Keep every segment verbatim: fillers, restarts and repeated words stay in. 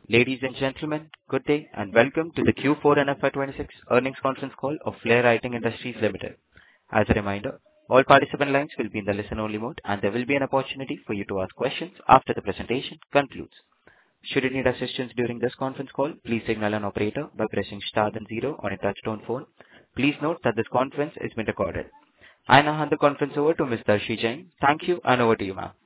Ladies and gentlemen, good day and welcome to the Q four and F Y twenty-six earnings conference call of Flair Writing Industries Limited. As a reminder, all participant lines will be in the listen-only mode, and there will be an opportunity for you to ask questions after the presentation concludes. Should you need assistance during this conference call, please signal an operator by pressing star then zero on a touch-tone phone. Please note that this conference is being recorded. I now hand the conference over to Miz Darshi Jain. Thank you, and over to you, ma'am.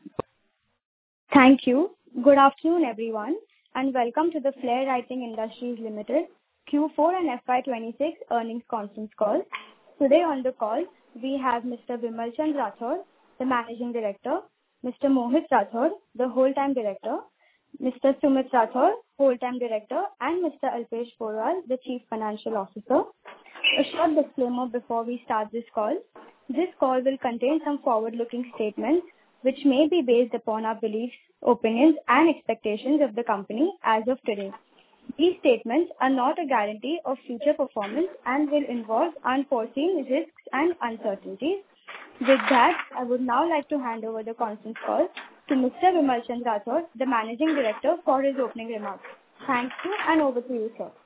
Thank you. Good afternoon, everyone, and welcome to the Flair Writing Industries Limited Q four and F Y twenty-six earnings conference call. Today on the call, we have Mister Vimal Chand Rathod, the Managing Director, Mister Mohit Rathod, the Whole-Time Director, Mister Sumit Rathod, Whole-Time Director, and Mister Alpesh Porwal, the Chief Financial Officer. A short disclaimer before we start this call. This call will contain some forward-looking statements which may be based upon our beliefs, opinions, and expectations of the company as of today. These statements are not a guarantee of future performance and will involve unforeseen risks and uncertainties. With that, I would now like to hand over the conference call to Mister Vimal Chand Rathod, the Managing Director, for his opening remarks. Thank you, and over to you, sir.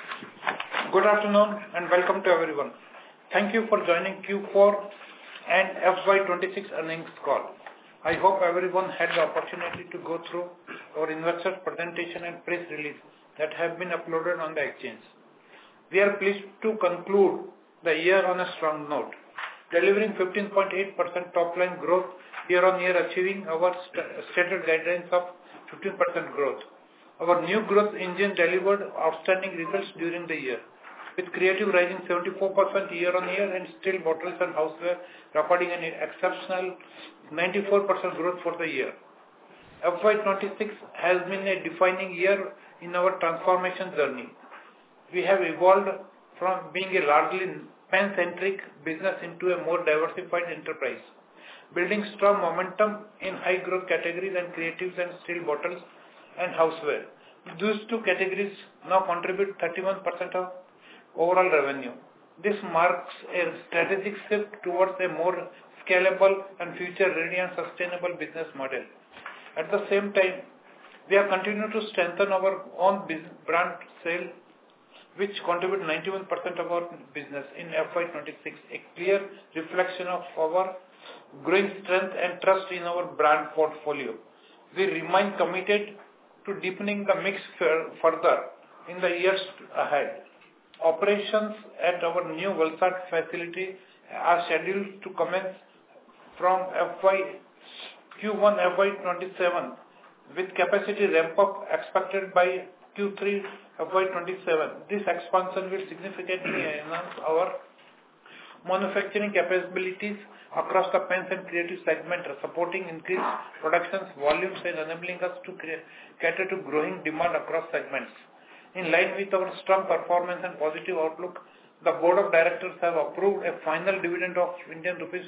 Good afternoon and welcome to everyone. Thank you for joining Q four and F Y twenty-six earnings call. I hope everyone had the opportunity to go through our investor presentation and press release that have been uploaded on the exchange. We are pleased to conclude the year on a strong note, delivering fifteen point eight percent top-line growth year-on-year, achieving our st- stated guidelines of fifteen percent growth. Our new growth engine delivered outstanding results during the year, with Creative rising seventy-four percent year-on-year and Steel Bottles and Houseware recording an exceptional ninety-four percent growth for the year. F Y twenty-six has been a defining year in our transformation journey. We have evolved from being a largely pen-centric business into a more diversified enterprise, building strong momentum in high-growth categories and Creatives and Steel Bottles and Houseware. Those two categories now contribute thirty-one percent of overall revenue. This marks a strategic shift towards a more scalable and future-ready and sustainable business model. At the same time, we have continued to strengthen our own business brand sales, which contribute ninety-one percent of our business in F Y twenty-six, a clear reflection of our growing strength and trust in our brand portfolio. We remain committed to deepening the mix further in the years ahead. Operations at our new Valsad facility are scheduled to commence from F Y Q one F Y twenty-seven, with capacity ramp-up expected by Q three F Y twenty-seven. This expansion will significantly enhance our manufacturing capabilities across the pens and Creative segment, supporting increased production volumes and enabling us to cater to growing demand across segments. In line with our strong performance and positive outlook, the Board of Directors have approved a final dividend of Indian rupees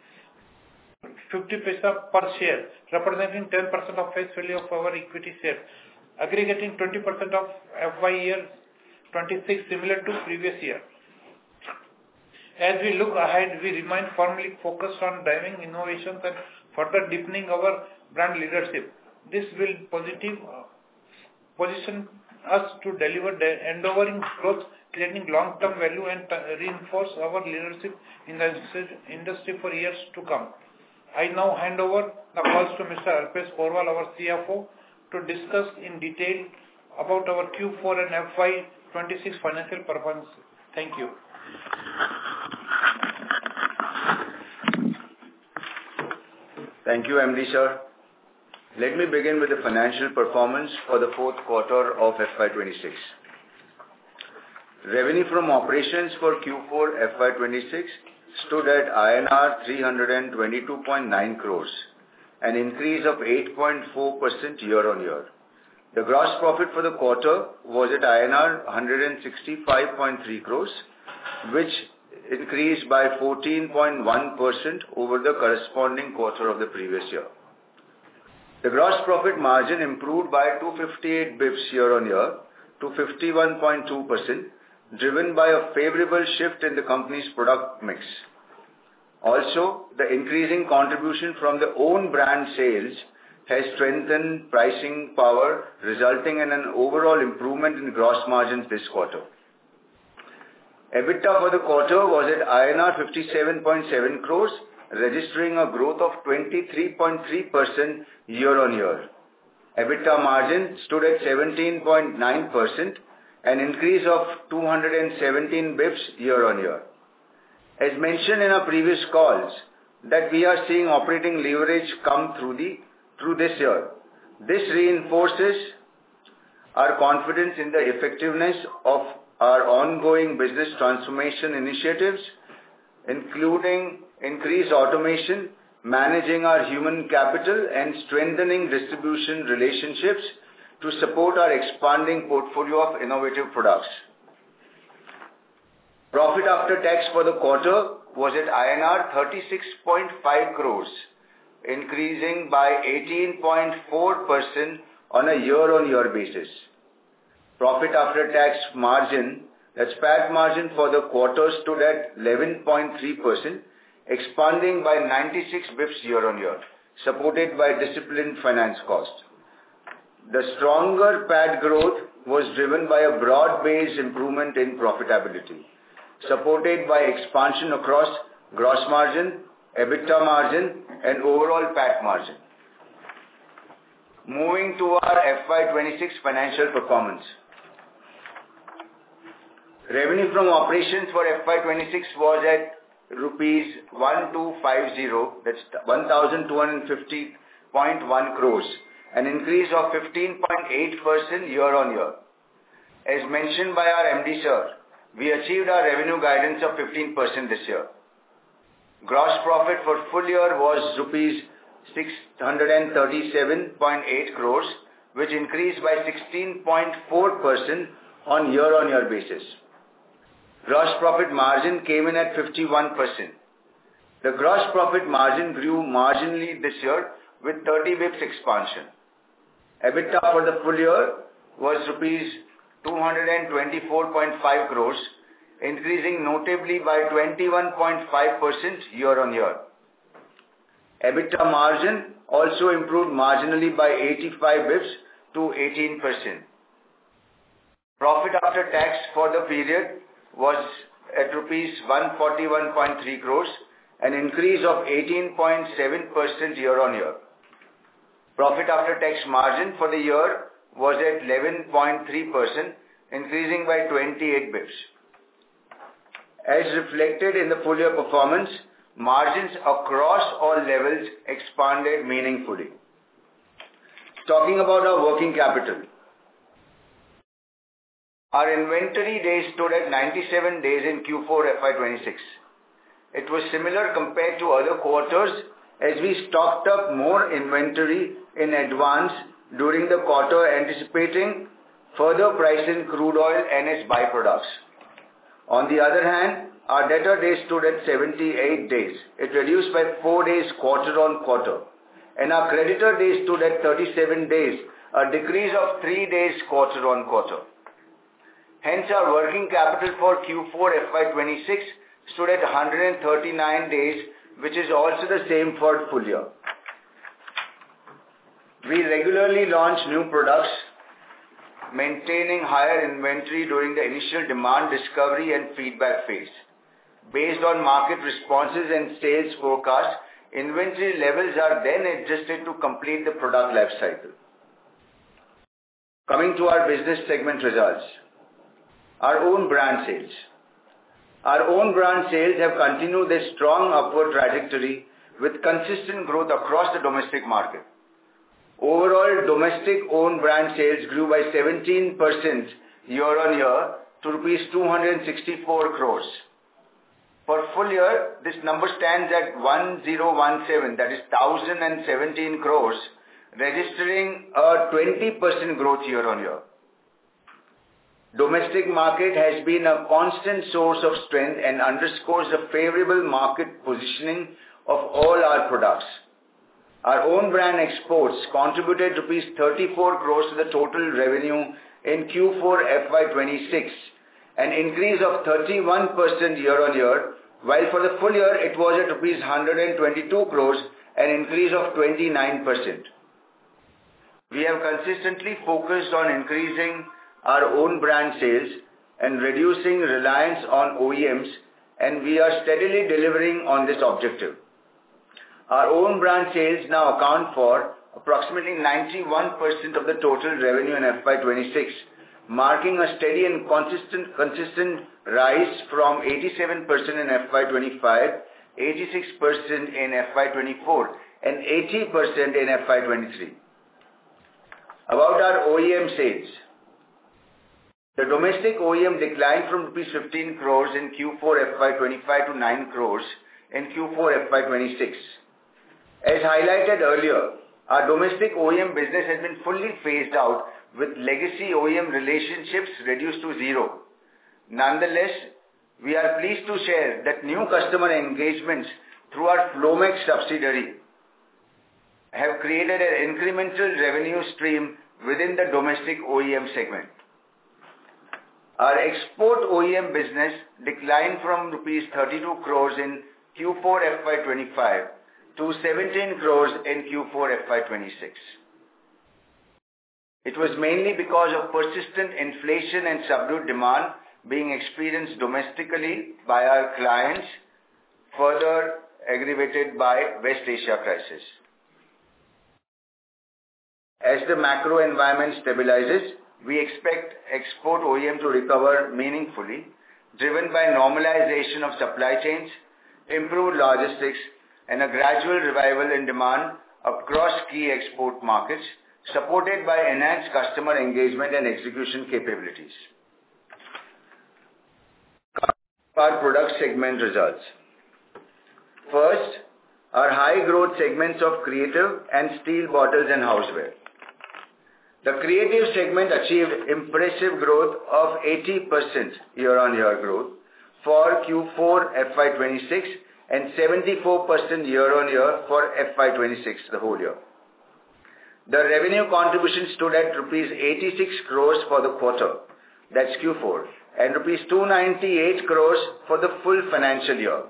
fifty paisa per share, representing ten percent of face value of our equity shares, aggregating twenty percent of F Y year twenty-six, similar to previous year. As we look ahead, we remain firmly focused on driving innovations and further deepening our brand leadership. This will positive, uh, position us to deliver the enduring growth, creating long-term value and t- reinforce our leadership in the industry for years to come. I now hand over the calls to Mister Alpesh Porwal, our C F O, to discuss in detail about our Q four and F Y twenty-six financial performance. Thank you. Thank you, M D sir. Let me begin with the financial performance for the fourth quarter of F Y twenty-six. Revenue from operations for Q four F Y twenty-six stood at I N R three hundred twenty-two point nine crores, an increase of eight point four percent year-on-year. The gross profit for the quarter was at I N R one hundred sixty-five point three crores, which increased by fourteen point one percent over the corresponding quarter of the previous year. The gross profit margin improved by two hundred fifty-eight basis points year-on-year to fifty-one point two percent, driven by a favorable shift in the company's product mix. Also, the increasing contribution from the own brand sales has strengthened pricing power, resulting in an overall improvement in gross margins this quarter. EBITDA for the quarter was at I N R fifty-seven point seven crores, registering a growth of twenty-three point three percent year-on-year. EBITDA margin stood at seventeen point nine percent, an increase of two hundred seventeen basis points year-on-year. As mentioned in our previous calls, that we are seeing operating leverage come through the through this year. This reinforces our confidence in the effectiveness of our ongoing business transformation initiatives, including increased automation, managing our human capital, and strengthening distribution relationships to support our expanding portfolio of innovative products. Profit after tax for the quarter was at I N R thirty-six point five crores, increasing by eighteen point four percent on a year-on-year basis. Profit after tax margin, that's P A T margin for the quarter, stood at eleven point three percent, expanding by ninety-six basis points year-on-year, supported by disciplined finance cost. The stronger P A T growth was driven by a broad-based improvement in profitability, supported by expansion across gross margin, EBITDA margin, and overall P A T margin. Moving to our F Y twenty-six financial performance. Revenue from operations for F Y twenty-six was at rupees one thousand two hundred fifty, that's one thousand two hundred fifty point one crores, an increase of fifteen point eight percent year-on-year. As mentioned by our M D sir, we achieved our revenue guidance of fifteen percent this year. Gross profit for full year was rupees six hundred thirty-seven point eight crores, which increased by sixteen point four percent on year-on-year basis. Gross profit margin came in at fifty-one percent. The gross profit margin grew marginally this year with thirty basis points expansion. EBITDA for the full year was rupees two hundred twenty-four point five crores, increasing notably by twenty-one point five percent year-on-year. EBITDA margin also improved marginally by eighty-five basis points to eighteen percent. Profit after tax for the period was at rupees one hundred forty-one point three crores, an increase of eighteen point seven percent year-on-year. Profit after tax margin for the year was at eleven point three percent, increasing by twenty-eight basis points. As reflected in the full year performance, margins across all levels expanded meaningfully. Talking about our working capital. Our inventory days stood at ninety-seven days in Q four F Y twenty-six. It was similar compared to other quarters as we stocked up more inventory in advance during the quarter, anticipating further price in crude oil and its byproducts. On the other hand, our debtor days stood at seventy-eight days. It reduced by four days quarter on quarter. And our creditor days stood at thirty-seven days, a decrease of three days quarter on quarter. Hence, our working capital for Q four F Y twenty-six stood at one hundred thirty-nine days, which is also the same for full year. We regularly launch new products, maintaining higher inventory during the initial demand discovery and feedback phase. Based on market responses and sales forecasts, inventory levels are then adjusted to complete the product life cycle. Coming to our business segment results. Our own brand sales. Our own brand sales have continued their strong upward trajectory with consistent growth across the domestic market. Overall, domestic own brand sales grew by seventeen percent year-on-year to rupees two hundred sixty-four crores. For full year, this number stands at one thousand seventeen, that is one thousand seventeen crores, registering a twenty percent growth year-on-year. Domestic market has been a constant source of strength and underscores the favorable market positioning of all our products. Our own brand exports contributed rupees thirty-four crores to the total revenue in Q four F Y twenty-six, an increase of thirty-one percent year-on-year, while for the full year it was at rupees one hundred twenty-two crores, an increase of twenty-nine percent. we have consistently focused on increasing our own brand sales and reducing reliance on O E Ms, and we are steadily delivering on this objective. Our own brand sales now account for approximately ninety-one percent of the total revenue in F Y twenty-six, marking a steady and consistent, consistent rise from eighty-seven percent in F Y twenty-five, eighty-six percent in F Y twenty-four, and eighty percent in F Y twenty-three. About our O E M sales. The domestic O E M declined from rupees fifteen crores in Q four F Y twenty-five to nine crores in Q four F Y twenty-six. As highlighted earlier, our domestic O E M business has been fully phased out with legacy O E M relationships reduced to zero. Nonetheless, we are pleased to share that new customer engagements through our Flomex subsidiary have created an incremental revenue stream within the domestic O E M segment. Our export O E M business declined from rupees thirty-two crores in Q four F Y twenty-five to seventeen crores in Q four F Y twenty-six. It was mainly because of persistent inflation and subdued demand being experienced domestically by our clients, further aggravated by West Asia crisis. As the macro environment stabilizes, we expect export O E M to recover meaningfully, driven by normalization of supply chains, improved logistics, and a gradual revival in demand across key export markets, supported by enhanced customer engagement and execution capabilities. Our product segment results. First, our high growth segments of creative and steel bottles and houseware. The creative segment achieved impressive growth of eighty percent year-on-year growth for Q four F Y twenty-six and seventy-four percent year-on-year for F Y twenty-six, the whole year. The revenue contribution stood at rupees eighty-six crores for the quarter, that's Q four, and rupees two hundred ninety-eight crores for the full financial year.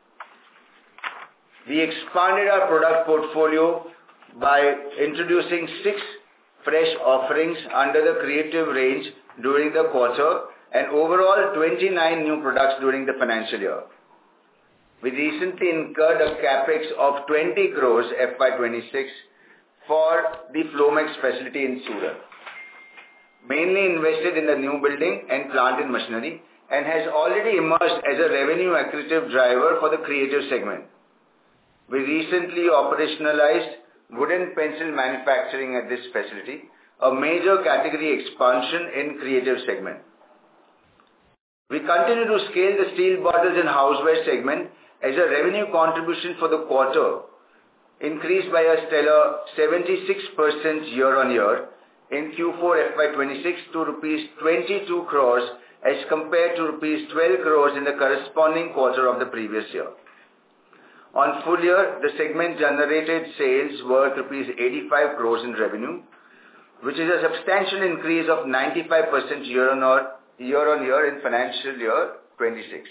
We expanded our product portfolio by introducing six fresh offerings under the creative range during the quarter and overall twenty-nine new products during the financial year. We recently incurred a capex of twenty crores F Y twenty-six for the Flomex facility in Surat, mainly invested in the new building and plant and machinery, and has already emerged as a revenue accretive driver for the creative segment. We recently operationalized wooden pencil manufacturing at this facility, a major category expansion in creative segment. We continue to scale the steel bottles and houseware segment as a revenue contribution for the quarter increased by a stellar seventy-six percent year-on-year in Q four F Y twenty-six to rupees twenty-two crores as compared to rupees twelve crores in the corresponding quarter of the previous year. On full year, the segment generated sales worth rupees eighty-five crores in revenue, which is a substantial increase of ninety-five percent year-on-year in financial year twenty-six.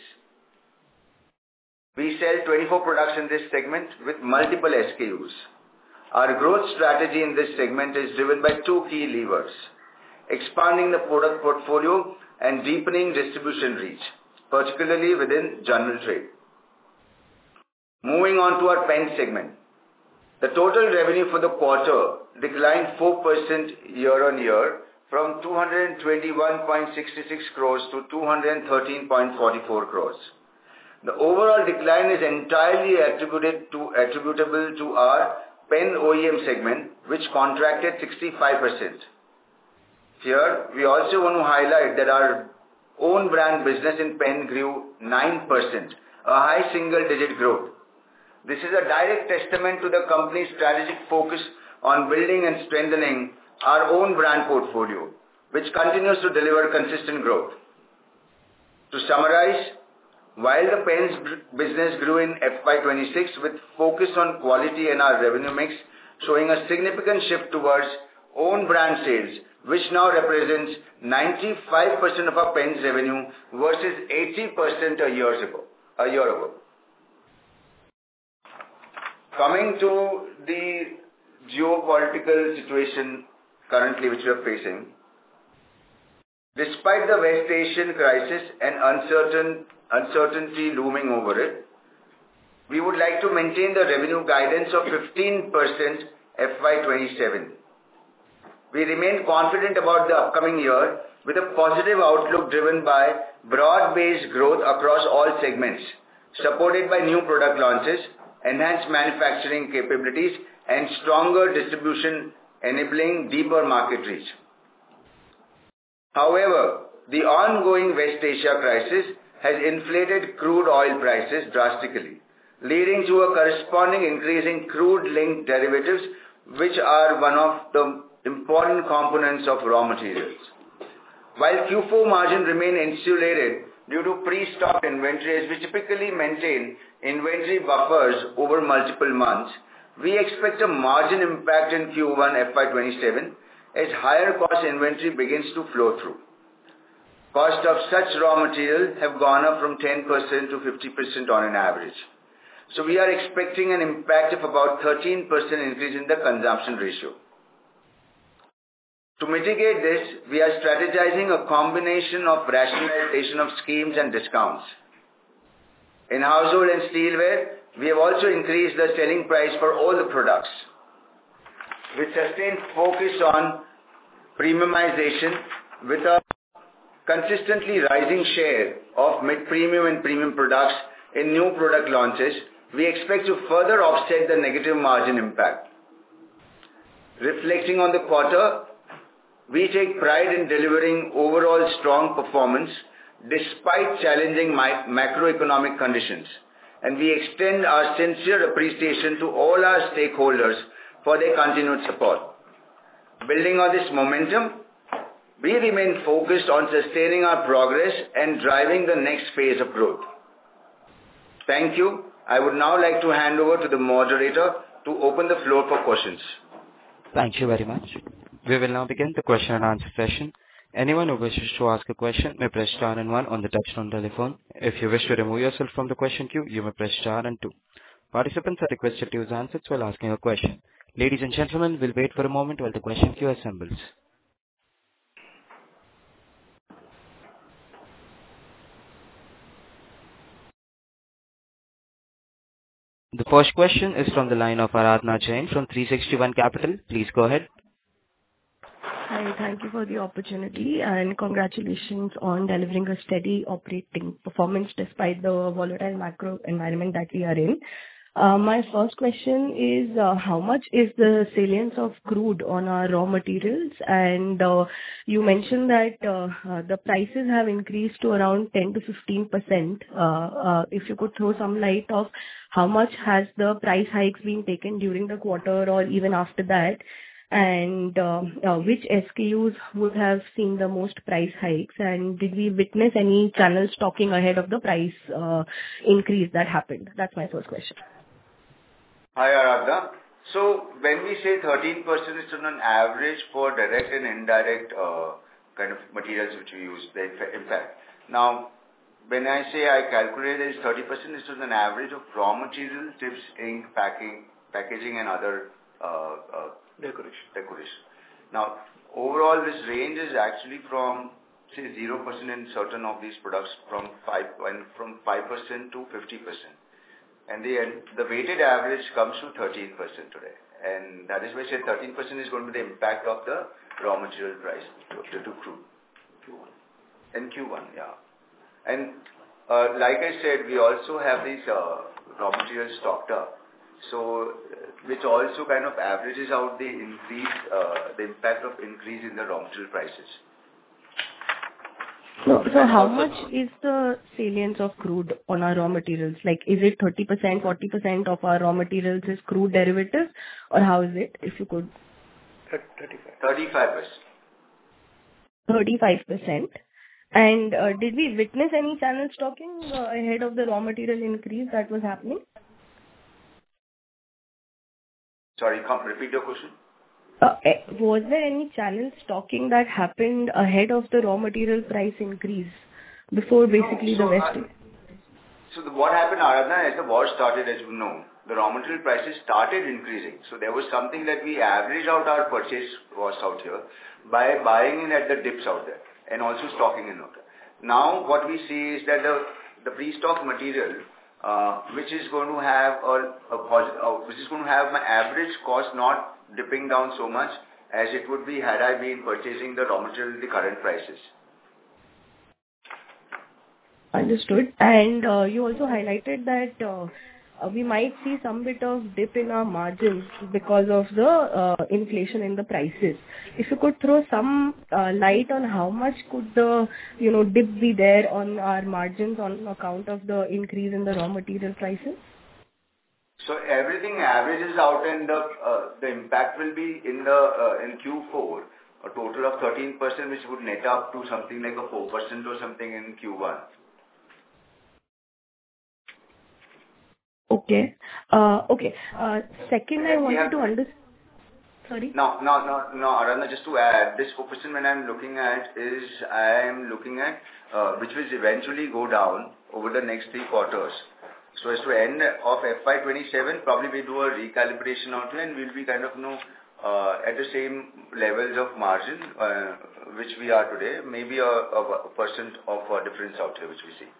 We sell twenty-four products in this segment with multiple S K Us. Our growth strategy in this segment is driven by two key levers: expanding the product portfolio and deepening distribution reach, particularly within general trade. Moving on to our pen segment. The total revenue for the quarter declined four percent year-on-year from two hundred twenty-one point six six crores to two hundred thirteen point four four crores. The overall decline is entirely attributed to, attributable to our pen O E M segment, which contracted sixty-five percent. Here, we also want to highlight that our own brand business in pen grew nine percent, a high single-digit growth. This is a direct testament to the company's strategic focus on building and strengthening our own brand portfolio, which continues to deliver consistent growth. To summarize, while the pens business grew in F Y twenty-six with focus on quality and our revenue mix, showing a significant shift towards own brand sales, which now represents ninety-five percent of our pens revenue versus eighty percent a year ago. A year ago. Coming to the geopolitical situation currently which we are facing. Despite the West Asian crisis and uncertain, uncertainty looming over it, we would like to maintain the revenue guidance of fifteen percent F Y twenty-seven. We remain confident about the upcoming year with a positive outlook driven by broad-based growth across all segments, supported by new product launches, enhanced manufacturing capabilities, and stronger distribution enabling deeper market reach. However, the ongoing West Asia crisis has inflated crude oil prices drastically, leading to a corresponding increase in crude-linked derivatives, which are one of the important components of raw materials. While Q four margin remain insulated due to pre-stock inventories, we typically maintain inventory buffers over multiple months, we expect a margin impact in Q one F Y twenty-seven as higher cost inventory begins to flow through. Cost of such raw material have gone up from ten percent to fifty percent on an average. So we are expecting an impact of about thirteen percent increase in the consumption ratio. To mitigate this, we are strategizing a combination of rationalization of schemes and discounts. In household and steelware, we have also increased the selling price for all the products. With sustained focus on premiumization with a consistently rising share of mid-premium and premium products in new product launches, we expect to further offset the negative margin impact. Reflecting on the quarter, we take pride in delivering overall strong performance despite challenging macroeconomic conditions, and we extend our sincere appreciation to all our stakeholders for their continued support. Building on this momentum, we remain focused on sustaining our progress and driving the next phase of growth. Thank you. I would now like to hand over to the moderator to open the floor for questions. Thank you very much. We will now begin the question and answer session. Anyone who wishes to ask a question may press star and one on the touchtone telephone. If you wish to remove yourself from the question queue, you may press star and two. Participants are requested to use handsets while asking a question. Ladies and gentlemen, we'll wait for a moment while the question queue assembles. The first question is from the line of Aradhana Jain from three sixty one Capital. Please go ahead. Hi, thank you for the opportunity and congratulations on delivering a steady operating performance despite the volatile macro environment that we are in. Uh, my first question is uh, how much is the salience of crude on our raw materials? And uh, you mentioned that uh, uh, the prices have increased to around ten to fifteen percent. Uh, uh, if you could throw some light of how much has the price hikes been taken during the quarter or even after that? And uh, uh, which S K Us would have seen the most price hikes, and did we witness any channel stocking ahead of the price uh, increase that happened? That's my first question. Hi, Aradha. So when we say thirteen percent, it's on an average for direct and indirect uh, kind of materials which we use, the impact. Now, when I say I calculate it as thirty percent, it's on an average of raw material, tips, ink, packing, packaging, and other uh, uh, Decoration. Decoration. Now, overall, this range is actually from, say, zero percent in certain of these products from five and from five percent to fifty percent. And the, the weighted average comes to thirteen percent today. And that is why I said thirteen percent is going to be the impact of the raw material price to, to crude. Q one. In Q one, yeah. And uh, like I said, we also have these uh, raw materials stocked up. So, which also kind of averages out the increase, uh, the impact of increase in the raw material prices. So, so how much is the salience of crude on our raw materials? Like, is it thirty percent, forty percent of our raw materials is crude derivatives, or how is it, if you could? thirty-five. thirty-five percent. thirty-five percent. And uh, did we witness any channel stocking uh, ahead of the raw material increase that was happening? Sorry, come repeat your question. Uh, was there any channel stocking that happened ahead of the raw material price increase before basically no, so the West? I, so the, what happened, Aradhana, as the war started, as you know, the raw material prices started increasing. So there was something that we averaged out our purchase cost out here by buying in at the dips out there and also stocking in out there. Now what we see is that the, the pre-stock material, uh, which is going to have a, a uh, which is going to have my average cost not dipping down so much as it would be had I been purchasing the raw material at the current prices. Understood. And uh, you also highlighted that uh, uh, we might see some bit of dip in our margins because of the uh, inflation in the prices. If you could throw some uh, light on how much could the, you know, dip be there on our margins on account of the increase in the raw material prices? So everything averages out, and the uh, the impact will be in the uh, in Q four, a total of thirteen percent, which would net up to something like a four percent or something in Q one. Okay. Uh, okay. Uh, second, I wanted to understand. Sorry. No, no, no, no, Aradhana, just to add, this four percent when I'm looking at is I am looking at uh, which will eventually go down over the next three quarters. So as to end of F Y twenty-seven, probably we do a recalibration out here and we'll be kind of, you know, uh, at the same levels of margin uh, which we are today, maybe a, a percent of a difference out here which we see.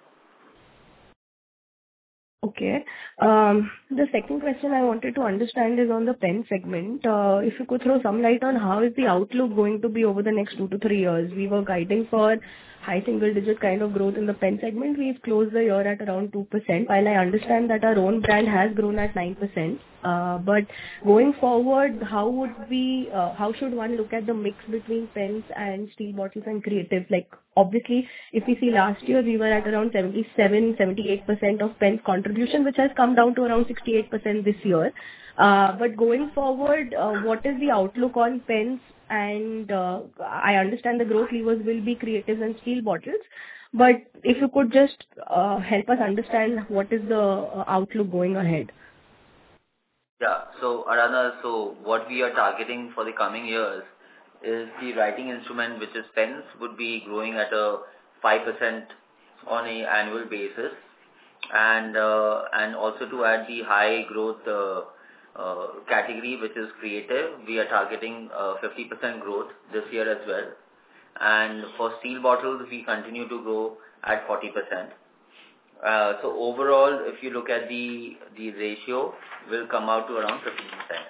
Okay. Um, the second question I wanted to understand is on the pen segment. Uh, if you could throw some light on how is the outlook going to be over the next two to three years. We were guiding for high single digit kind of growth in the pen segment. We've closed the year at around two percent. While I understand that our own brand has grown at nine percent. Uh, but going forward, how would we, uh, how should one look at the mix between pens and steel bottles and creatives? Like, obviously, if we see last year, we were at around seventy-seven, seventy-eight percent of pens contribution, which has come down to around sixty-eight percent this year. Uh, but going forward, uh, what is the outlook on pens? And uh, I understand the growth levers will be creatives and steel bottles. But if you could just uh, help us understand what is the uh, outlook going ahead. Yeah. So, Aradhana, so what we are targeting for the coming years is the writing instrument, which is pens, would be growing at a five percent on an annual basis. And uh, and also to add the high growth uh, uh, category, which is creative, we are targeting uh, fifty percent growth this year as well. And for steel bottles, we continue to grow at forty percent. Uh, so overall, if you look at the the ratio, will come out to around fifteen percent.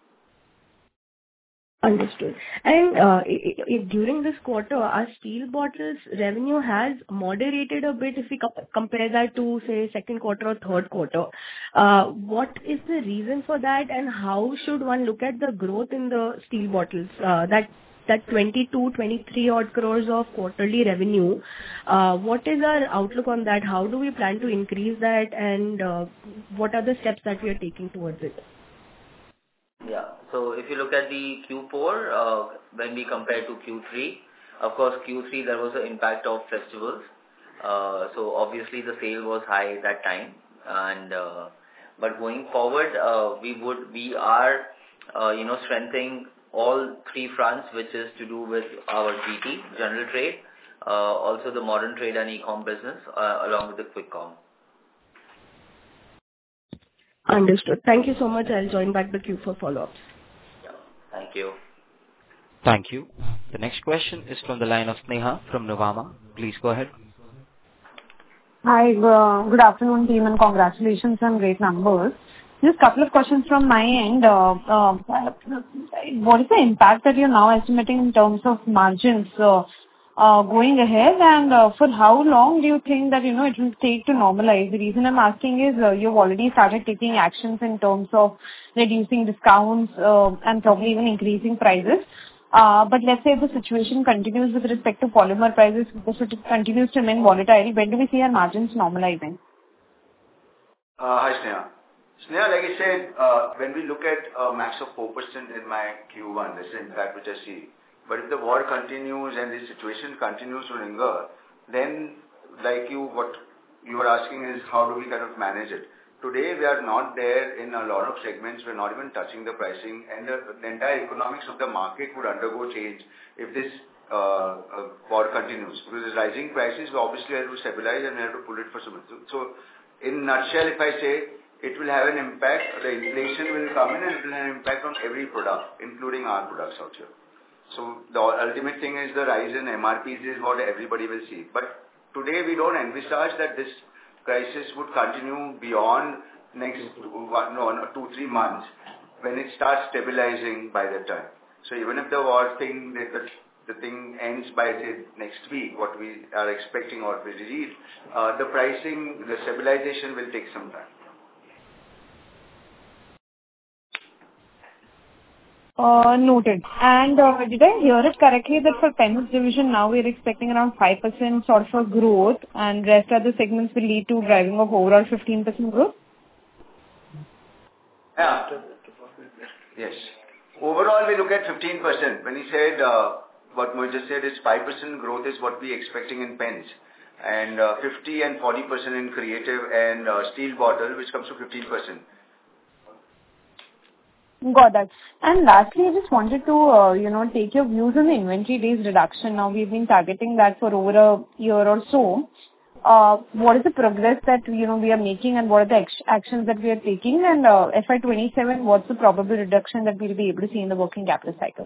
Understood. And uh, i- i- during this quarter, our steel bottles revenue has moderated a bit if we co- compare that to, say, second quarter or third quarter. Uh, what is the reason for that, and how should one look at the growth in the steel bottles? Uh, that that twenty-two, twenty-three odd crores of quarterly revenue. Uh, what is our outlook on that? How do we plan to increase that, and uh, what are the steps that we are taking towards it? Yeah. So if you look at the Q four, uh, when we compare to Q three, of course, Q three there was an impact of festivals. Uh, so obviously the sale was high at that time. And uh, but going forward, uh, we would we are uh, you know strengthening all three fronts, which is to do with our G T, general trade, uh, also the modern trade and e-com business, uh, along with the quick com. Understood. Thank you so much. I'll join back the queue for follow-ups. Yeah. Thank you. Thank you. The next question is from the line of Sneha from Nuvama. Please go ahead. Hi, uh, good afternoon team, and congratulations on great numbers. Just a couple of questions from my end. Uh, uh, what is the impact that you're now estimating in terms of margins uh, uh, going ahead, and uh, for how long do you think that you know it will take to normalize? The reason I'm asking is uh, you've already started taking actions in terms of reducing discounts uh, and probably even increasing prices. Uh, but let's say if the situation continues with respect to polymer prices, if it continues to remain volatile, when do we see our margins normalizing? Uh, hi, Sneha. Sneha, like I said, uh, when we look at a max of four percent in my Q one, that's the impact which I see. But if the war continues and the situation continues to linger, then like you, what you were asking is how do we kind of manage it? Today, we are not there in a lot of segments. We're not even touching the pricing, and the, the entire economics of the market would undergo change if this uh, uh, war continues. Because rising prices, we obviously have to stabilize and we have to pull it for some. So, so in a nutshell, if I say, it will have an impact. The inflation will come in and it will have an impact on every product, including our products out here. So the ultimate thing is the rise in M R Ps is what everybody will see. But today we don't envisage that this crisis would continue beyond next one, no, no, two, three months when it starts stabilizing by that time. So even if the war thing, the, the thing ends by say, next week, what we are expecting or we read, uh, the pricing, the stabilization will take some time. Uh, noted. And uh, did I hear it correctly that for pens division now we are expecting around five percent sort of a growth and rest of the segments will lead to driving of overall fifteen percent growth? Yeah. Yes. Overall we look at fifteen percent. When he said, uh, what Mohit just said is five percent growth is what we are expecting in pens. And uh, fifty and forty percent in creative and uh, steel bottle, which comes to fifteen percent. Got that. And lastly, I just wanted to, uh, you know, take your views on the inventory days reduction. Now, we've been targeting that for over a year or so. Uh, what is the progress that, you know, we are making and what are the ex- actions that we are taking? And uh, F Y twenty-seven, what's the probable reduction that we'll be able to see in the working capital cycle?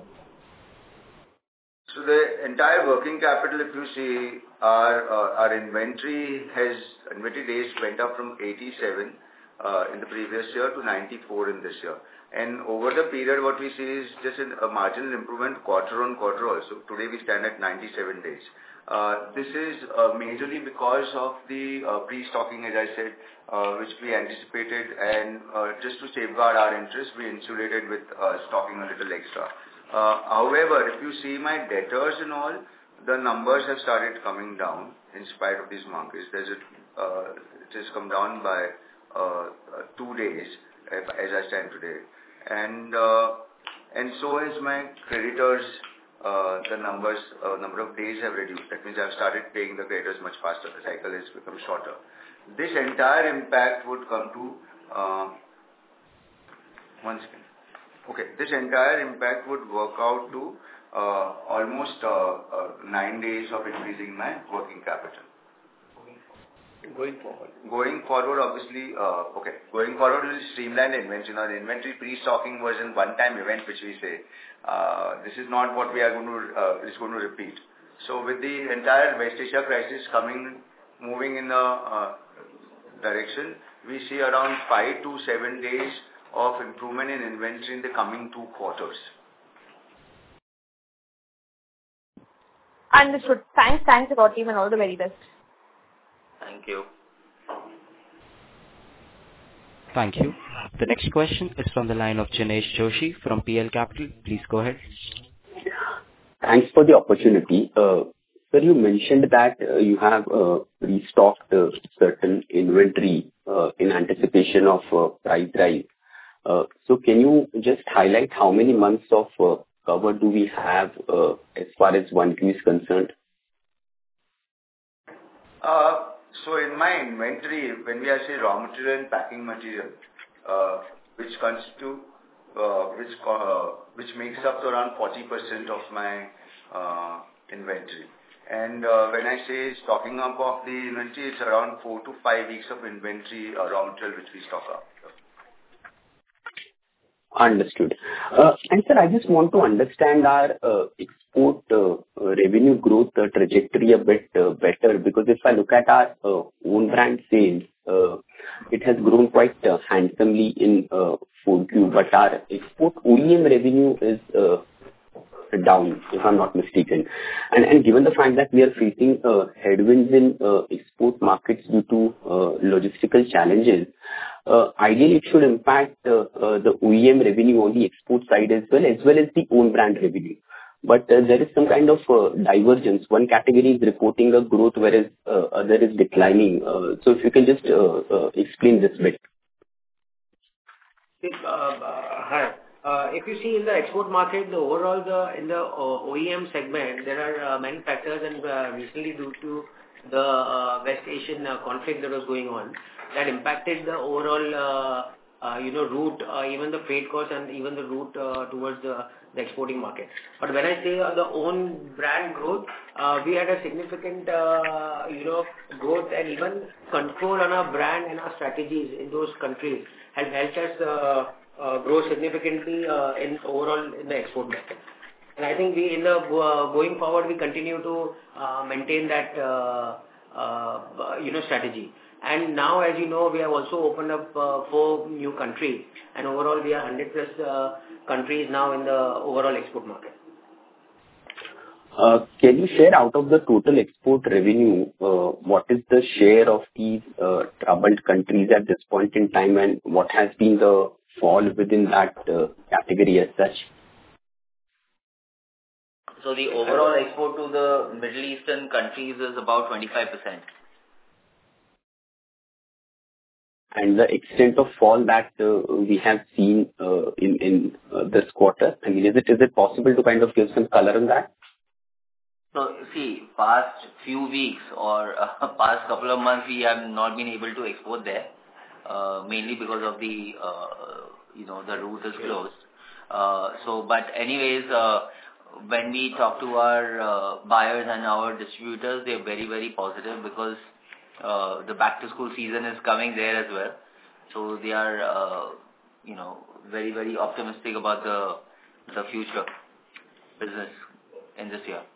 So the entire working capital, if you see, our, uh, our inventory has, inventory days went up from eighty-seven uh, in the previous year to ninety-four in this year. And over the period, what we see is just a marginal improvement quarter on quarter also. Today we stand at ninety-seven days. Uh, this is uh, majorly because of the uh, pre-stocking, as I said, uh, which we anticipated, and uh, just to safeguard our interest, we insulated with uh, stocking a little extra. Uh, however, if you see my debtors and all, the numbers have started coming down in spite of these markets. There's a, uh, it has come down by uh, two days as I stand today. And uh, and so is my creditors, uh, the numbers, uh, number of days have reduced. That means I've started paying the creditors much faster. The cycle has become shorter. This entire impact would come to, uh, one second. Okay, this entire impact would work out to uh, almost uh, uh, nine days of increasing my working capital. Going forward. Going forward, obviously, uh, okay, going forward we'll streamline the inventory. Now, the inventory pre-stocking was a one-time event, which we say. Uh, this is not what we are going to, uh, is going to repeat. So, with the entire West Asia crisis coming, moving in the uh, direction, we see around five to seven days of improvement in inventory in the coming two quarters. Understood. Thanks, thanks a lot, team, and all the very best. Thank you. Thank you. The next question is from the line of Jinesh Joshi from P L Capital. Please go ahead. Thanks for the opportunity. Uh, sir, you mentioned that uh, you have uh, restocked uh, certain inventory uh, in anticipation of uh, price rise. Uh, so can you just highlight how many months of uh, cover do we have uh, as far as one Q is concerned? Uh, So in my inventory, when we are say raw material and packing material, uh, which constitute, uh, which uh, which makes up to around forty percent of my uh, inventory. And uh, when I say stocking up of the inventory, it's around four to five weeks of inventory uh, raw material which we stock up. Understood. Uh, and sir, I just want to understand our uh, export uh, revenue growth uh, trajectory a bit uh, better, because if I look at our uh, own brand sales, uh, it has grown quite uh, handsomely in uh, four Q, but our export O E M revenue is uh, down, if I'm not mistaken. And, and given the fact that we are facing uh, headwinds in uh, export markets due to uh, logistical challenges, Uh, ideally, it should impact uh, uh, the O E M revenue on the export side as well, as well as the own brand revenue. But uh, there is some kind of uh, divergence. One category is reporting a growth, whereas uh, other is declining. Uh, so if you can just uh, uh, explain this bit. If, uh, uh, hi. Uh, if you see in the export market, the overall the in the uh, O E M segment, there are uh, many factors, and uh, recently due to the uh, West Asian uh, conflict that was going on, that impacted the overall uh, uh, you know, route, uh, even the freight cost and even the route uh, towards the, the exporting market. But when I say uh, the own brand growth, uh, we had a significant, uh, you know, growth and even control on our brand and our strategies in those countries has helped us uh, uh, grow significantly uh, in overall in the export market. And I think we, in the uh, going forward, we continue to uh, maintain that, uh, uh, you know, strategy. And now, as you know, we have also opened up uh, four new countries, and overall we are one hundred plus uh, countries now in the overall export market. Uh, Can you share out of the total export revenue, uh, what is the share of these uh, troubled countries at this point in time, and what has been the fall within that uh, category as such? So the overall export to the Middle Eastern countries is about twenty-five percent. And the extent of fall that uh, we have seen uh, in in uh, this quarter, I mean, is it is it possible to kind of give some color on that? So see, past few weeks or uh, past couple of months, we have not been able to export there, uh, mainly because of the, uh, you know, the route is closed. Uh, so, but anyways, uh, when we talk to our uh, buyers and our distributors, they're very, very positive because uh, the back-to-school season is coming there as well. So they are, uh, you know, very, very optimistic about the the future business in this year.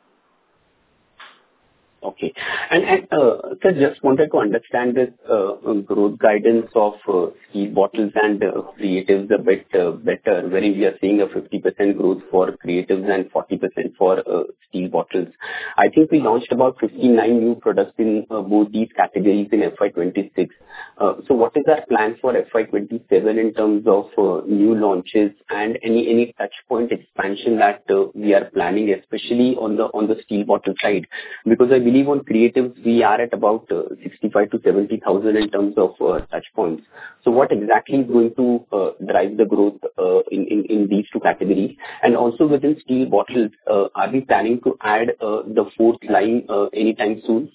Okay. And and uh, sir, just wanted to understand this uh, growth guidance of uh, steel bottles and uh, creatives a bit uh, better, wherein we are seeing a fifty percent growth for creatives and forty percent for uh, steel bottles. I think we launched about fifty-nine new products in uh, both these categories in F Y twenty-six. Uh, So what is our plan for F Y twenty-seven in terms of uh, new launches and any any touch point expansion that uh, we are planning, especially on the on the steel bottle side? Because I believe on creatives, we are at about uh, sixty-five to seventy thousand in terms of uh, touch points. So what exactly is going to uh, drive the growth uh, in, in, in these two categories? And also within steel bottles, uh, are we planning to add uh, the fourth line uh, anytime soon?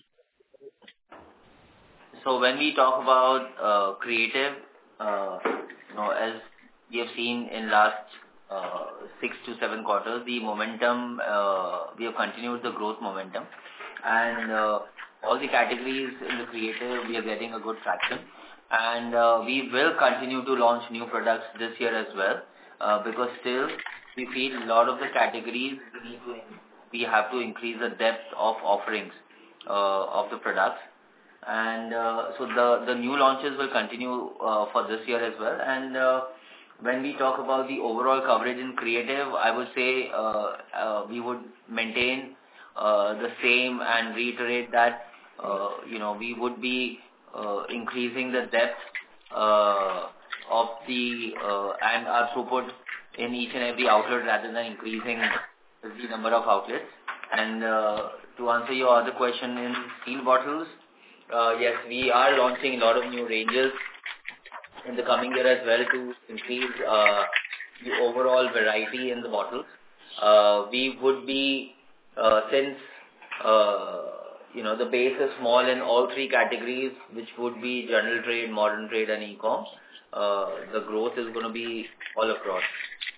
So when we talk about uh, creative, uh, you know, as we have seen in last uh, six to seven quarters, the momentum, uh, we have continued the growth momentum. And uh, all the categories in the creative, we are getting a good traction. And uh, we will continue to launch new products this year as well, uh, because still we feel a lot of the categories, we, need to, we have to increase the depth of offerings uh, of the products. And uh, so the, the new launches will continue uh, for this year as well. And uh, when we talk about the overall coverage in creative, I would say uh, uh, we would maintain Uh, the same and reiterate that, uh, you know, we would be uh, increasing the depth uh, of the, uh, and our throughput in each and every outlet rather than increasing the number of outlets. And uh, to answer your other question in steel bottles, uh, yes, we are launching a lot of new ranges in the coming year as well to increase uh, the overall variety in the bottles. Uh, we would be Uh, since, uh, you know, the base is small in all three categories, which would be general trade, modern trade and e-com, uh, the growth is going to be all across.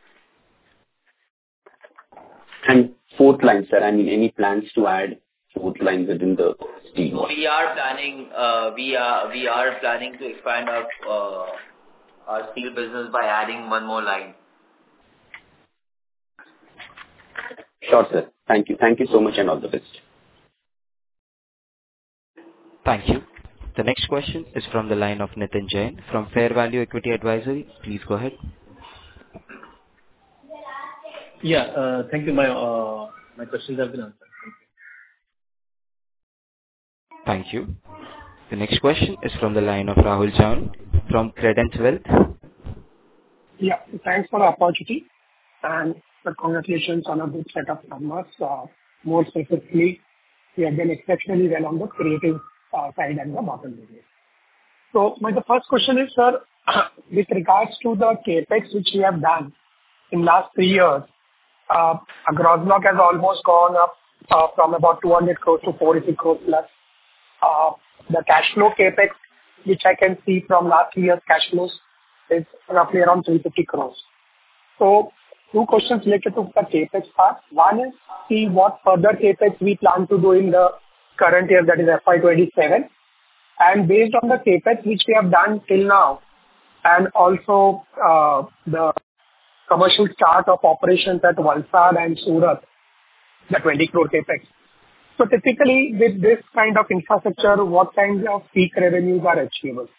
And fourth line, sir, I mean, any plans to add fourth line within the steel? So we are planning, uh, we are, we are planning to expand our, uh, our steel business by adding one more line. Sure, sir. Thank you. Thank you so much and all the best. Thank you. The next question is from the line of Nitin Jain from Fair Value Equity Advisory. Please go ahead. Yeah, uh, thank you. My uh, my questions have been answered. Thank you. The next question is from the line of Rahul Jain from Credence Wealth. Yeah, thanks for the opportunity and congratulations on a good set of numbers. Uh, more specifically, we have been exceptionally well on the creative uh, side and the bottom business. So my the first question is, sir, with regards to the capex which we have done in last three years, uh, our gross block has almost gone up uh, from about two hundred crores to four hundred fifty crores plus. Uh, the cash flow capex, which I can see from last three years cash flows, is roughly around three hundred fifty crores. So two questions related to the CapEx part. One is, see what further CapEx we plan to do in the current year, that is F Y twenty-seven. And based on the CapEx which we have done till now, and also uh, the commercial start of operations at Valsad and Surat, the twenty crore CapEx. So typically with this kind of infrastructure, what kinds of peak revenues are achievable?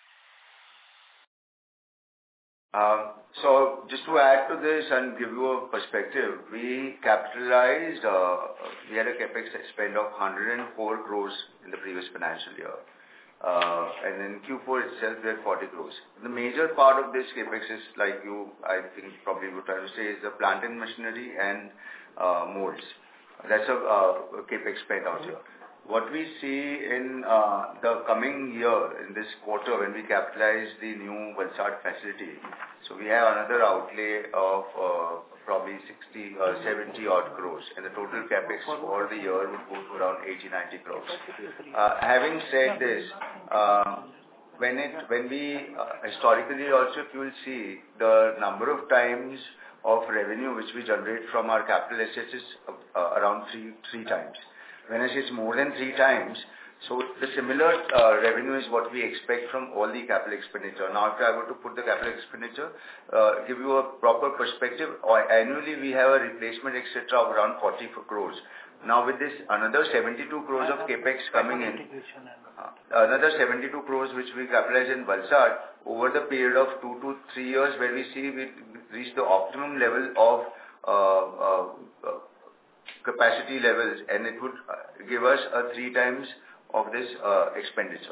Um, so just to add to this and give you a perspective, we capitalized, uh, we had a CapEx spend of one hundred four crores in the previous financial year. Uh, and in Q four itself, we had forty crores. The major part of this CapEx is, like you, I think probably would try to say, is the plant and machinery and uh, molds. That's a uh, CapEx spend out here. What we see in uh, the coming year, in this quarter, when we capitalize the new Valsad facility, so we have another outlay of uh, probably sixty or seventy odd crores, and the total CapEx for the year would go to around eighty, ninety crores. Uh, having said this, uh, when it when we uh, historically also, if you will see the number of times of revenue which we generate from our capital assets is uh, around three three times. When I say it's more than three times, so the similar uh, revenue is what we expect from all the capital expenditure. Now, if I were to put the capital expenditure, uh, give you a proper perspective, or annually we have a replacement, et cetera, of around forty crores. Now, with this another seventy-two crores of capex coming in, uh, another seventy-two crores which we capitalize in Valsad over the period of two to three years, where we see we reach the optimum level of uh, uh, uh, capacity levels, and it would give us a three times of this uh, expenditure.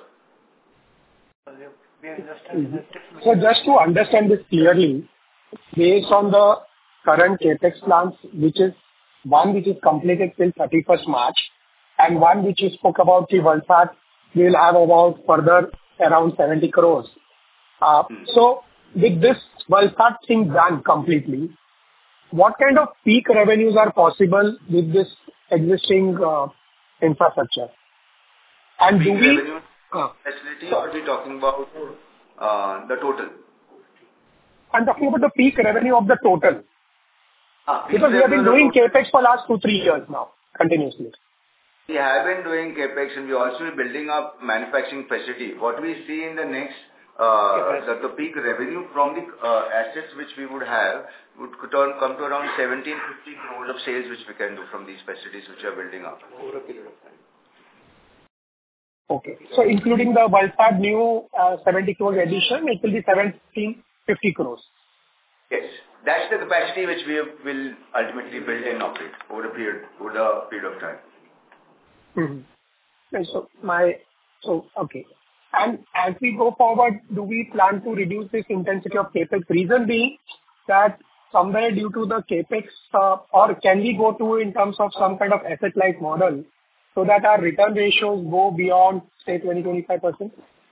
Mm-hmm. So just to understand this clearly, based on the current capex plans, which is one which is completed till thirty-first March, and one which you spoke about, the Valsad, we will have about further around seventy crores. Uh, mm-hmm. So with this Valsad thing done completely, what kind of peak revenues are possible with this existing uh, infrastructure? And peak do we... revenue uh, facility, or are we talking about uh, the total? I'm talking about the peak revenue of the total. Ah, because we have been doing capex for last two, three years now, continuously. We have been doing capex, and we also be building up manufacturing facility. What we see in the next Uh, the, the peak revenue from the uh, assets which we would have would turn, come to around seventeen fifty crores of sales which we can do from these facilities which are building up. Over a period of time. Okay. So including the Valsad new uh, seventy crores addition, it will be seventeen fifty crores. Yes. That's the capacity which we will ultimately build and operate over a period, over the period of time. Mm-hmm. And so my, so, okay. And as we go forward, do we plan to reduce this intensity of capex? Reason being that somewhere due to the capex, uh, or can we go to in terms of some kind of asset-light model so that our return ratios go beyond, say, twenty to twenty-five percent?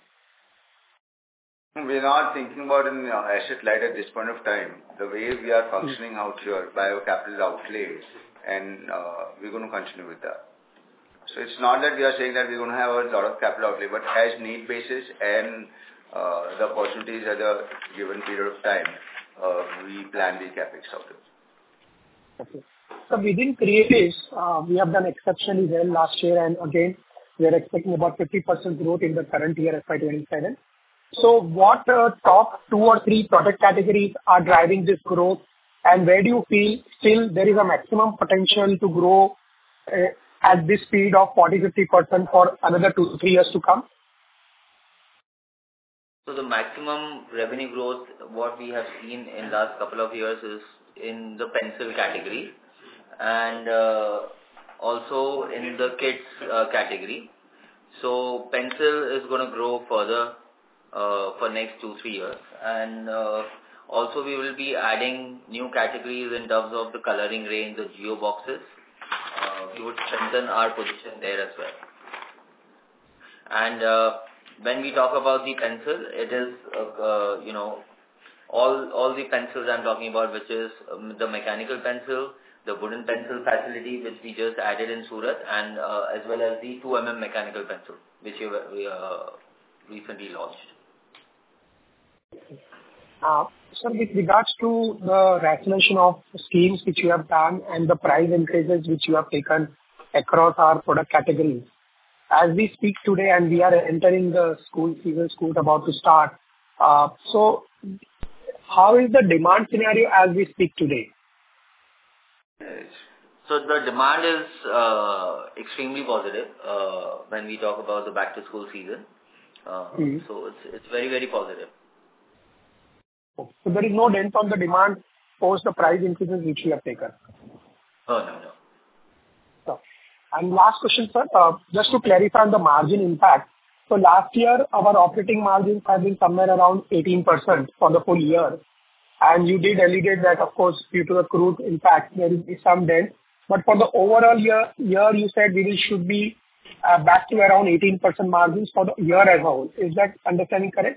We're not thinking about an uh, asset-light at this point of time. The way we are functioning mm-hmm. out here by our capital outlay, and uh, we're going to continue with that. So it's not that we are saying that we're going to have a lot of capital outlay, but as need basis and uh, the opportunities at a given period of time, uh, we plan the capex out there. Okay. So within creatives, uh, we have done exceptionally well last year, and again, we are expecting about fifty percent growth in the current year, F Y twenty-seven. So what uh, top two or three product categories are driving this growth, and where do you feel still there is a maximum potential to grow uh, at this speed of forty to fifty percent for another two to three years to come? So the maximum revenue growth, what we have seen in last couple of years is in the pencil category, and uh, also in the kids uh, category. So pencil is going to grow further uh, for next two, three years. And uh, also we will be adding new categories in terms of the coloring range, the geo boxes. Uh, we would strengthen our position there as well. And uh, when we talk about the pencil, it is, uh, uh, you know, all all the pencils I'm talking about, which is um, the mechanical pencil, the wooden pencil facility, which we just added in Surat, and uh, as well as the two millimeter mechanical pencil, which we uh, recently launched. Uh, Sir, with regards to the rationalization of schemes which you have done and the price increases which you have taken across our product categories, as we speak today and we are entering the school season, school about to start, uh, so how is the demand scenario as we speak today? So the demand is uh, extremely positive uh, when we talk about the back to school season. Uh, mm-hmm. So it's it's very, very positive. So there is no dent on the demand post the price increases which we have taken? Oh, no, no. So, and last question, sir, uh, just to clarify on the margin impact. So last year, our operating margins have been somewhere around eighteen percent for the full year. And you did allude that, of course, due to the crude impact, there will be some dent. But for the overall year, year you said we will should be uh, back to around eighteen percent margins for the year as a whole. Is that understanding correct?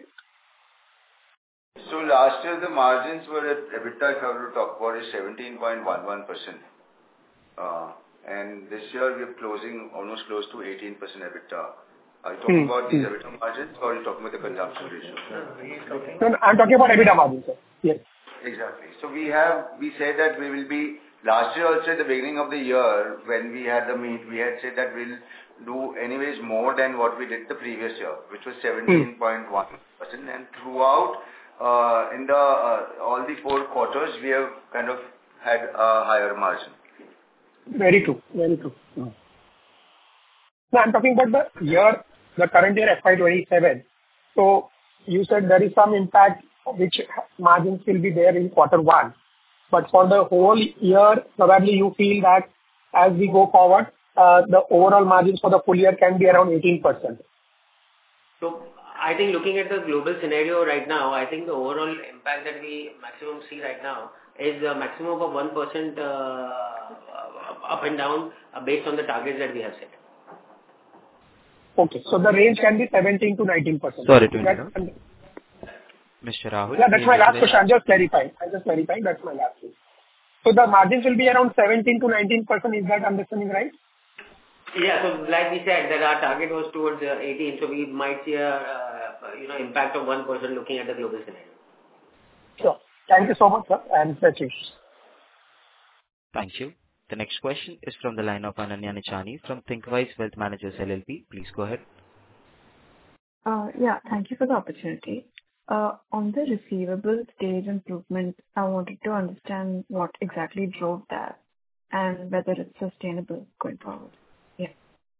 So last year the margins were at EBITDA, if I were to talk about, is seventeen point one one percent. Uh, and this year we are closing almost close to eighteen percent EBITDA. Are you talking hmm. about these EBITDA margins or are you talking about the consumption ratio? No, no, I'm talking about EBITDA margins, sir. Yes. Exactly. So we have, we said that we will be, last year also at the beginning of the year when we had the meet, we had said that we'll do anyways more than what we did the previous year, which was seventeen point one percent. Hmm. And throughout, uh, in the, uh, all the four quarters, we have kind of had a higher margin. Very true. Very true. Hmm. So I'm talking about the year, the current year F Y twenty-seven. So you said there is some impact which margins will be there in quarter one. But for the whole year, probably you feel that as we go forward, uh, the overall margins for the full year can be around eighteen percent. So I think looking at the global scenario right now, I think the overall impact that we maximum see right now is a maximum of one percent uh, up and down uh, based on the targets that we have set. Okay, so the range can be seventeen to nineteen percent. Sorry to interrupt. Mister Rahul. Yeah, that's my last question. I'm just clarifying. I'm just clarifying. That's my last question. So the margins will be around seventeen to nineteen percent. Is that understanding right? Yeah. So like we said, that our target was towards uh, eighteen. So we might see a uh, you know impact of one percent looking at the global scenario. Sure. Thank you so much, sir, and best wishes. Thank you. The next question is from the line of Ananya Nichani from Thinkwise Wealth Managers L L P. Please go ahead. Uh, yeah, thank you for the opportunity. Uh, on the receivable stage improvement, I wanted to understand what exactly drove that and whether it's sustainable going forward. Yeah.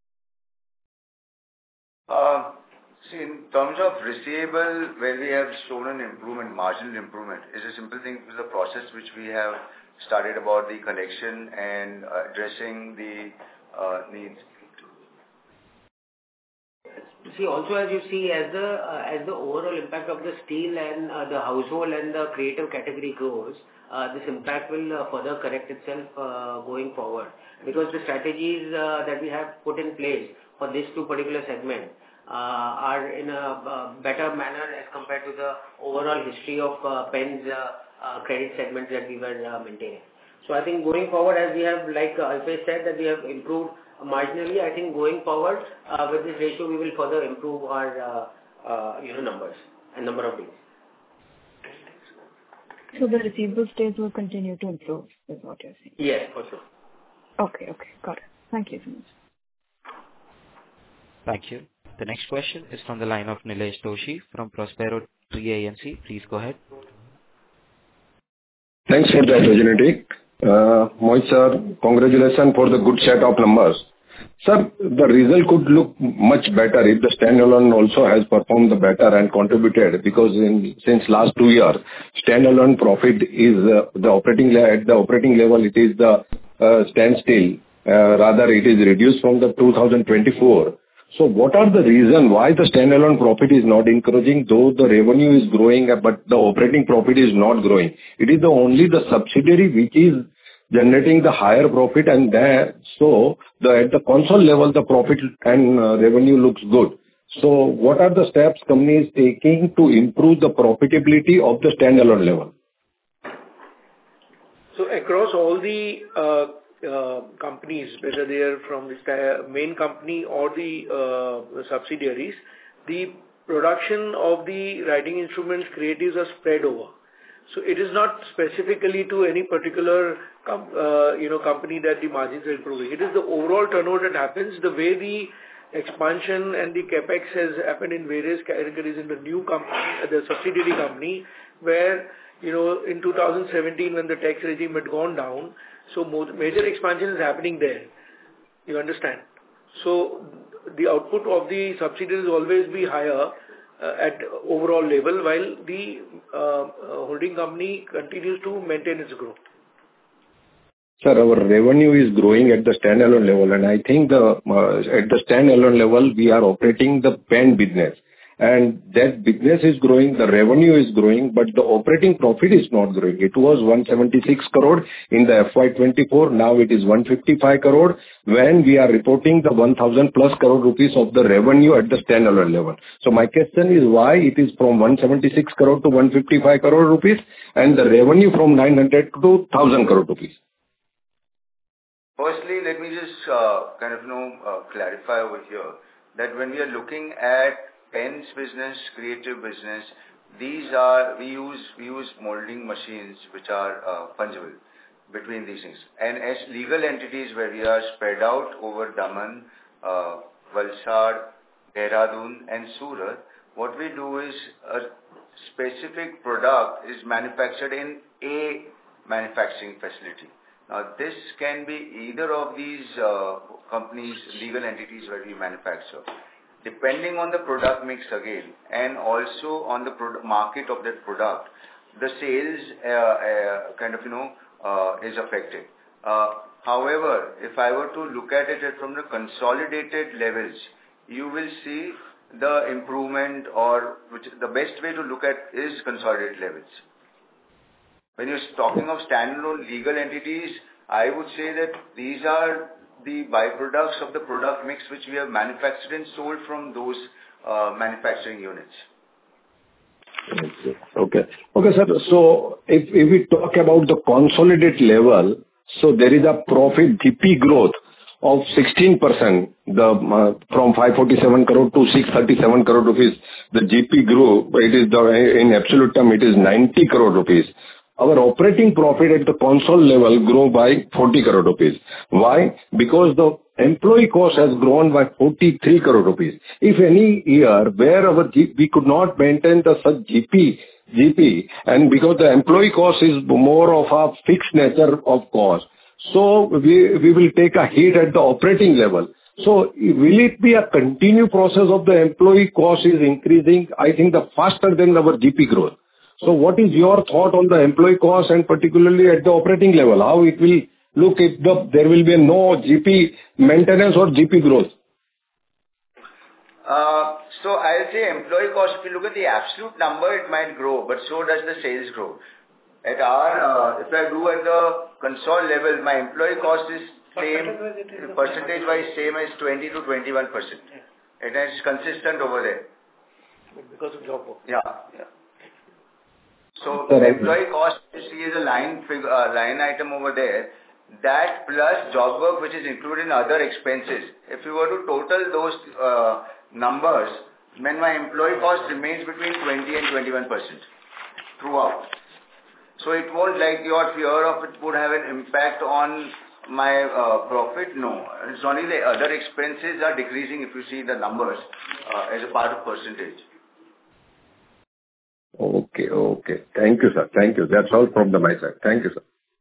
Uh, see, in terms of receivable, where we have shown an improvement, marginal improvement, is a simple thing, is the process which we have started about the collection and uh, addressing the uh, needs. See, also as you see, as the uh, as the overall impact of the steel and uh, the household and the creative category grows, uh, this impact will uh, further correct itself uh, going forward. Because the strategies uh, that we have put in place for these two particular segments uh, are in a uh, better manner as compared to the overall history of uh, pens uh, uh, credit segments that we were uh, maintaining. So I think going forward, as we have, like uh, Alpesh said, that we have improved marginally, I think going forward uh, with this ratio, we will further improve our uh, uh, you know numbers and number of days. So the receivable days will continue to improve, is what you're saying? Yes, for sure. Okay, okay, got it. Thank you so much. Thank you. The next question is from the line of Nilesh Doshi from Prospero Tree A M C. Please go ahead. Thanks for the opportunity. Uh, Mohit sir, congratulations for the good set of numbers. Sir, the result could look much better if the standalone also has performed better and contributed, because in since last two years, standalone profit is uh, the operating at the operating level it is the uh, standstill. Uh, rather, it is reduced from the two thousand twenty-four. So, what are the reason why the standalone profit is not encouraging, though the revenue is growing, but the operating profit is not growing? It is the only the subsidiary which is generating the higher profit, and there, so the at the console level, the profit and uh, revenue looks good. So, what are the steps company is taking to improve the profitability of the standalone level? So, across all the uh, uh, companies, whether they are from the main company or the uh, subsidiaries, the production of the writing instruments creatives are spread over. So it is not specifically to any particular com- uh, you know, company that the margins are improving. It is the overall turnover that happens, the way the expansion and the capex has happened in various categories in the new company, the subsidiary company, where, you know, in two thousand seventeen when the tax regime had gone down, so major expansion is happening there. You understand? So the output of the subsidiaries will always be higher uh, at overall level, while the uh, uh, holding company continues to maintain its growth. Sir, our revenue is growing at the standalone level, and I think the uh, at the standalone level, we are operating the pen business, and that business is growing, the revenue is growing, but the operating profit is not growing. It was one seventy-six crore in the F Y twenty-four, now it is one fifty-five crore, when we are reporting the one thousand plus crore rupees of the revenue at the standalone level. So my question is why it is from one seventy-six crore to one fifty-five crore rupees, and the revenue from nine hundred to one thousand crore rupees. Firstly, let me just uh, kind of you know uh, clarify over here that when we are looking at pens business, creative business, these are we use we use molding machines which are uh, fungible between these things. And as legal entities where we are spread out over Daman, uh, Valsad, Dehradun, and Surat, what we do is a specific product is manufactured in a manufacturing facility. Now, this can be either of these uh, companies, legal entities where we manufacture, depending on the product mix again, and also on the product market of that product, the sales uh, uh, kind of, you know, uh, is affected. Uh, however, if I were to look at it from the consolidated levels, you will see the improvement, or which the best way to look at is consolidated levels. When you're talking of standalone legal entities, I would say that these are the byproducts of the product mix which we have manufactured and sold from those uh, manufacturing units. Okay. Okay, sir. So if, if we talk about the consolidated level, so there is a profit G P growth of sixteen percent, the uh, from five forty-seven crore to six thirty-seven crore rupees. The G P grew, it is the, in absolute term, it is ninety crore rupees. Our operating profit at the console level grew by forty crore rupees. Why? Because the employee cost has grown by forty-three crore rupees. If any year where our G, we could not maintain the such G P, G P, and because the employee cost is more of a fixed nature of cost, so we, we will take a hit at the operating level. So will it be a continued process of the employee cost is increasing, I think, the faster than our G P growth? So what is your thought on the employee cost and particularly at the operating level? How it will look if the, there will be no G P maintenance or G P growth? Uh, so I'll say employee cost, if you look at the absolute number, it might grow, but so does the sales grow. At our, uh, if I do at the console level, my employee cost is same, percentage-wise same as twenty to twenty-one percent. It is consistent over there. Because of job work. Yeah, yeah. So the employee cost you see is a line figure, uh, line item over there. That plus job work which is included in other expenses. If you were to total those uh, numbers, then my employee cost remains between twenty and twenty-one percent throughout. So it won't, like your fear of it would have an impact on my uh, profit. No, it's only the other expenses are decreasing if you see the numbers uh, as a part of percentage. Okay, okay. Thank you, sir. Thank you. That's all from the my side. Thank you, sir.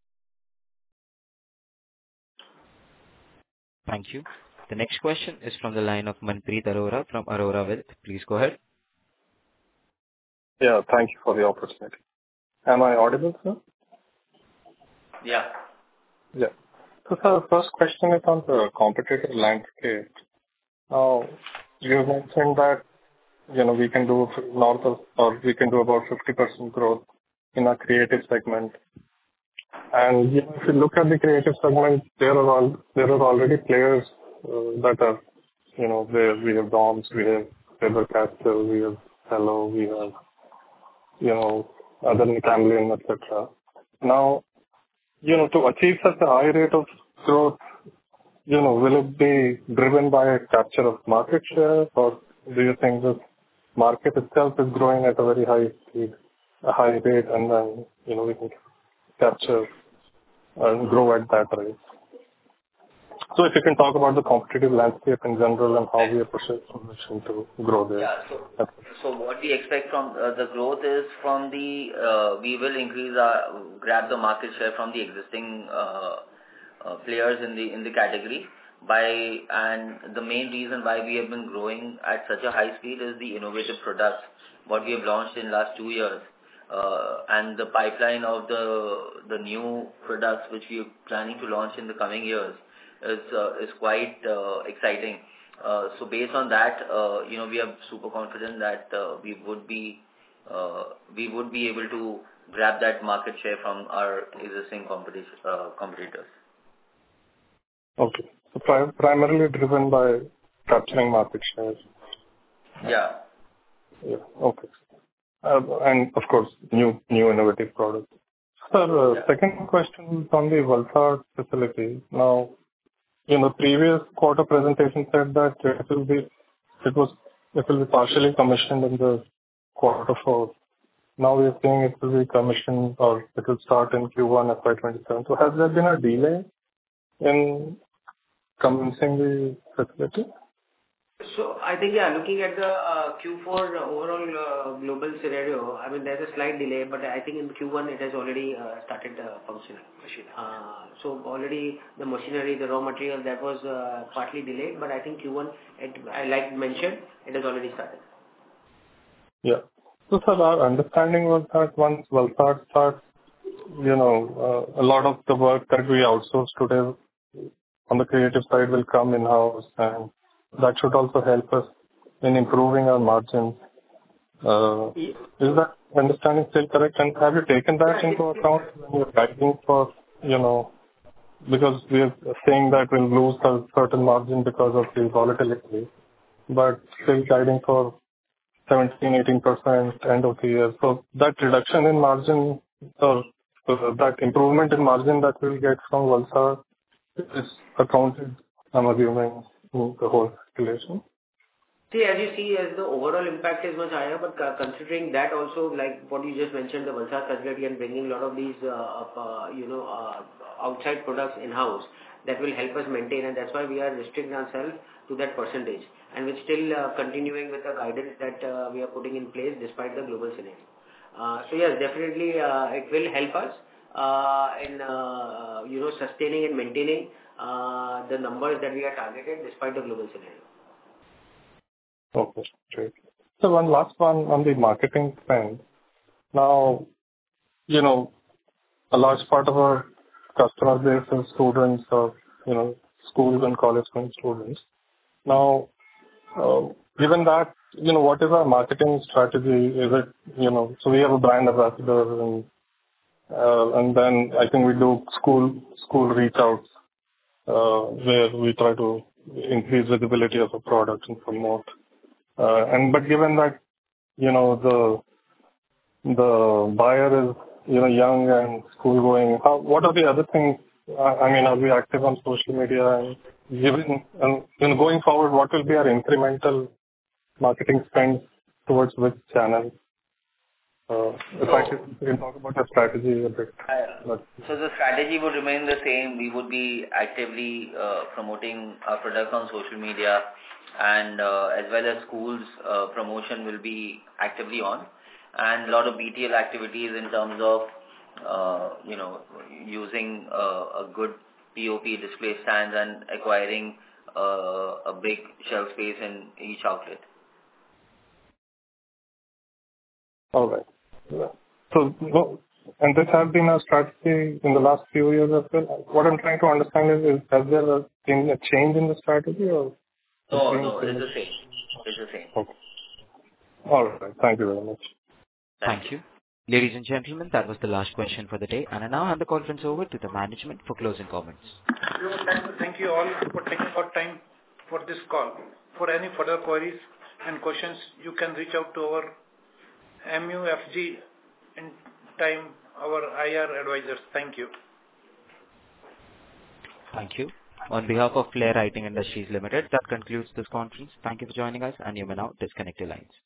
Thank you. The next question is from the line of Manpreet Arora from Arora Wealth. Please go ahead. Yeah, thank you for the opportunity. Am I audible, sir? Yeah. Yeah. So, sir, first question is on the competitive landscape. Now, you mentioned that, you know, we can do north of, or we can do about fifty percent growth in our creative segment. And, you know, if you look at the creative segment, there are all, there are already players uh, that are, you know, there we have DOMS, we have Faber-Castell, we have Hello, we have, you know, other Camlin, et cetera. Now, you know, to achieve such a high rate of growth, you know, will it be driven by a capture of market share, or do you think the market itself is growing at a very high speed? a high rate, and then, you know, we can capture and grow at that rate. So if you can talk about the competitive landscape in general and how we are positioned to grow there. Yeah. So, so what we expect from uh, the growth is from the, uh, we will increase our, grab the market share from the existing uh, uh, players in the in the category. By and the main reason why we have been growing at such a high speed is the innovative products what we have launched in last two years, uh, and the pipeline of the the new products which we are planning to launch in the coming years is uh, is quite uh, exciting. Uh, so based on that, uh, you know, we are super confident that uh, we would be uh, we would be able to grab that market share from our existing competition uh, competitors. Okay. So pri- primarily driven by capturing market shares. Yeah. Yeah. Okay. Uh, and of course, new new innovative products. Sir, uh, yeah. Second question is on the Valsad facility. Now, you know, previous quarter presentation said that it will be it was it will be partially commissioned in the quarter four. Now we are saying it will be commissioned or it will start in Q one F Y twenty-seven. So has there been a delay in commencing the facility? So I think, yeah, looking at the uh, Q four overall uh, global scenario, I mean, there's a slight delay, but I think in Q one it has already uh, started uh, functioning. Uh, so already the machinery, the raw material, that was uh, partly delayed, but I think Q one, it, I like mentioned, it has already started. Yeah. So sir, our understanding was that once Valsad starts, you know, uh, a lot of the work that we outsource today on the creative side will come in-house, and that should also help us in improving our margins. Uh, is that understanding still correct? And have you taken that into account when you're guiding for, you know, because we are saying that we'll lose a certain margin because of the volatility, but still guiding for seventeen, eighteen percent end of the year. So that reduction in margin or uh, that improvement in margin that we'll get from Valsad is accounted, I'm assuming, in the whole calculation. See, as you see, as the overall impact is much higher, but uh, considering that also, like what you just mentioned, the Valsad facility and bringing a lot of these, uh, uh, you know, uh, outside products in-house, that will help us maintain, and that's why we are restricting ourselves to that percentage. And we're still uh, continuing with the guidance that uh, we are putting in place despite the global scenario. Uh, so yes, definitely uh, it will help us uh, in, uh, you know, sustaining and maintaining uh, the numbers that we are targeted despite the global scenario. Okay, great. So one last one on the marketing spend. Now, you know, a large part of our customer base is students or, you know, schools and college going students. Now, uh, given that, you know, what is our marketing strategy? Is it, you know, so we have a brand ambassador and, uh, and then I think we do school, school reach outs, uh, where we try to increase visibility of a product and promote. Uh, and but given that, you know, the the buyer is, you know, young and school going, how, what are the other things? Uh, I mean, are we active on social media? And given and you know, going forward, what will be our incremental marketing spend towards which channel? Uh, if I could, we can talk about our strategy a bit. Uh, so the strategy would remain the same. We would be actively uh, promoting our products on social media, and uh, as well as schools uh, promotion will be actively on, and a lot of B T L activities in terms of uh, you know using uh, a good P O P display stands and acquiring uh, a big shelf space in each outlet. All right. Yeah. So, no, and this has been a strategy in the last few years as well. What I'm trying to understand is, is has there a, been a change in the strategy or? No, no, it's the same. It's the same. Okay. All right. Thank you very much. Thank, Thank you. you. Ladies and gentlemen, that was the last question for the day. And I now hand the conference over to the management for closing comments. Thank you all for taking our time for this call. For any further queries and questions, you can reach out to our M U F G in time, our I R advisors. Thank you. Thank you. On behalf of Flair Writing Industries Limited, that concludes this conference. Thank you for joining us, and you may now disconnect your lines.